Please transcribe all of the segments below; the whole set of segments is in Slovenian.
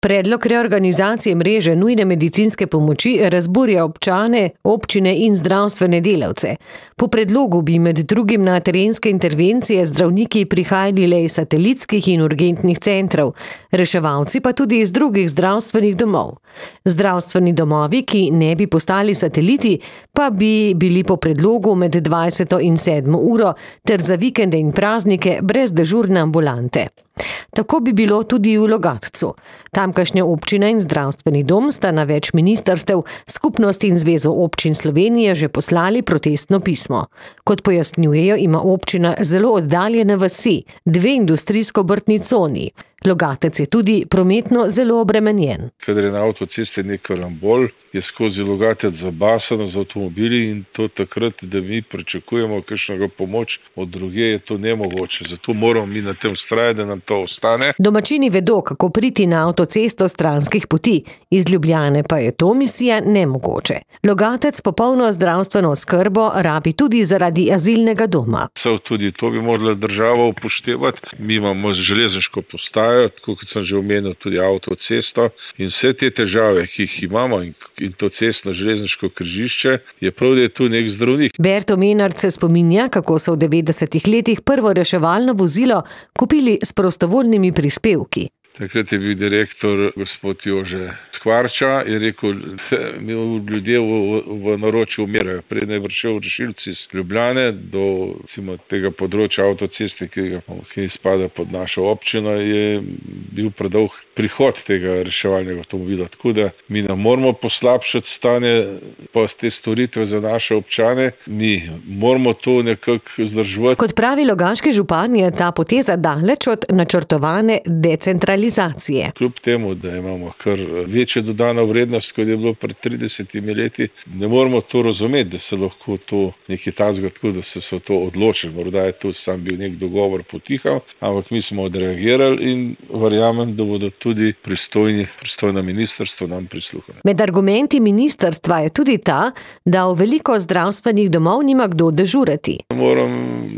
Predlog reorganizacije mreže nujne medicinske pomoči razburja občane, občine in zdravstvene delavce. Po predlogu bi med drugim na terenske intervencije zdravniki prihajali le iz satelitskih in urgentnih centrov, reševalci pa tudi iz drugih zdravstvenih domov. Zdravstveni domovi, ki ne bi postali sateliti, pa bi bili po predlogu med 20. in 7. uro ter za vikende in praznike brez dežurne ambulante. Tako bi bilo tudi v Logatcu. Tamkajšnja občina in zdravstveni dom sta na več ministrstev, Skupnost in Zvezo občin Slovenije že poslali protestno pismo. Kot pojasnjujejo, ima občina zelo oddaljene vasi, 2 industrijsko-obrtni coni. Logatec je tudi prometno zelo obremenjen. Kadar je na avtocesti nek karambol, je skozi Logatec zabasano z avtomobili in to takrat, da mi pričakujemo kakšnega pomoč od drugje, je to nemogoče. Zato moramo mi na tem vztrajati, da nam to ostane. Domačini vedo, kako priti na avtocesto stranskih poti. Iz Ljubljane pa je to misija nemogoče. Logatec popolno zdravstveno oskrbo rabi tudi zaradi azilnega doma. Tudi to bi morala država upoštevati. Mi imamo železniško postajo, tako kot sem že omenil, tudi avtocesto in vse te težave, ki jih imamo in to cestno železniško križišče, je prav, da je tu nek zdravnik. Berto Menard se spominja, kako so v 90. letih prvo reševalno vozilo kupili s prostovoljnimi prispevki. Takrat je bil direktor gospod Jože Skvarča in rekel, da ljudje v naročju umirajo. Predno je prišel rešilci iz Ljubljane do tega področja avtoceste, ki spada pod našo občino, je bil predolg prihod tega reševalnega avtomobila. Tako da mi ne moramo poslabšati stanje pa te storitve za naše občane, mi moramo to nekako vzdrževati. Kot pravi logaški župan, je ta poteza daleč od načrtovane decentralizacije. Kljub temu, da imamo kar večjo dodano vrednost, kot je bilo pred 30 leti, ne moramo to razumeti, da se lahko to nekaj takega, tako da se to odločili. Morda je to sam bil nek dogovor potihal, ampak mi smo odreagirali in verjamem, da bodo tudi pristojno ministrstvo nam prisluhnilo. Med argumenti ministrstva je tudi ta, da v veliko zdravstvenih domov nima kdo dežurati. Moram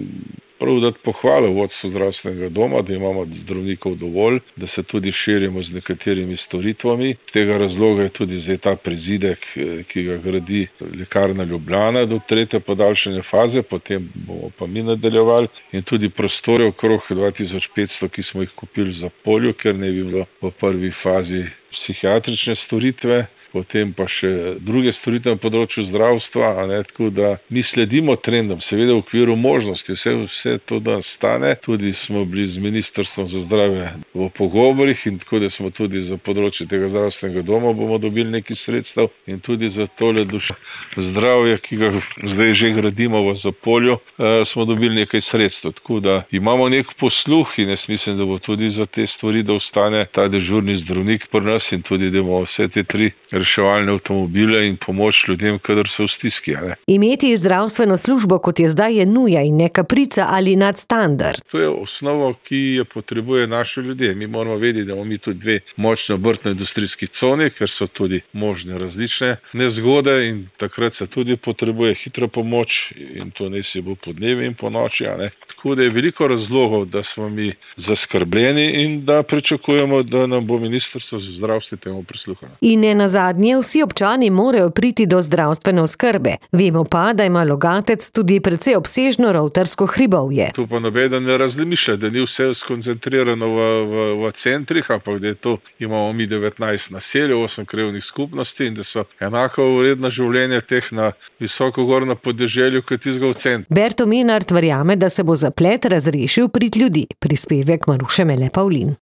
prav dati pohvalo vodstvu zdravstvenega doma, da imamo zdravnikov dovolj, da se tudi širimo z nekaterimi storitvami. Z tega razloga je tudi zdaj ta prizidek, ki ga gradi lekarna Ljubljana do 3. podaljšanje faze, potem bomo pa mi nadaljevali in tudi prostore okrog 2500, ki smo jih kupili za polju, ker ne bi bilo v prvi fazi psihiatrične storitve. Potem pa še druge storitve na področju zdravstva, tako da mi sledimo trendom, seveda v okviru možnosti, vse to da stane. Tudi smo bili z Ministrstvom za zdravje v pogovorih in tako da smo tudi za področje tega zdravstvenega doma bomo dobili nekaj sredstev in tudi za tole zdravje, ki ga zdaj že gradimo v Zapolju, smo dobili nekaj sredstev. Tako da imamo nek posluh in jaz mislim, da bo tudi za te stvari, da ostane ta dežurni zdravnik pri nas in tudi, da bomo vse te 3 reševalne avtomobile in pomoč ljudem, kadar so v stiski. Imeti zdravstveno službo, kot je zdaj, je nuja in ne kaprica ali nadstandard. To je osnova, ki jo potrebuje naše ljudje. Mi moramo vedeti, da imamo mi tudi 2 močne obrtno-industrijski coni, ker so tudi možne različne nezgode in takrat se tudi potrebuje hitra pomoč in to ne si bo po dnevi in po noči. Tako da je veliko razlogov, da smo mi zaskrbljeni in da pričakujemo, da nam bo Ministrstvo za zdravstvo temu prisluhnilo. In ne nazadnje, vsi občani morajo priti do zdravstvene oskrbe. Vemo pa, da ima Logatec tudi precej obsežno rovtarsko hribovje. Tu pa nobeden ne razmišlja, da ni vse skoncentrirano v centrih, ampak da je to, imamo mi 19 naselij, 8 krajevnih skupnosti in da so enako vredna življenja teh na visokogornem podeželju kot tistega v centru. Berto Menard verjame, da se bo zaplet razrešil prid ljudi. Prispevek Maruše Mele Pavlin.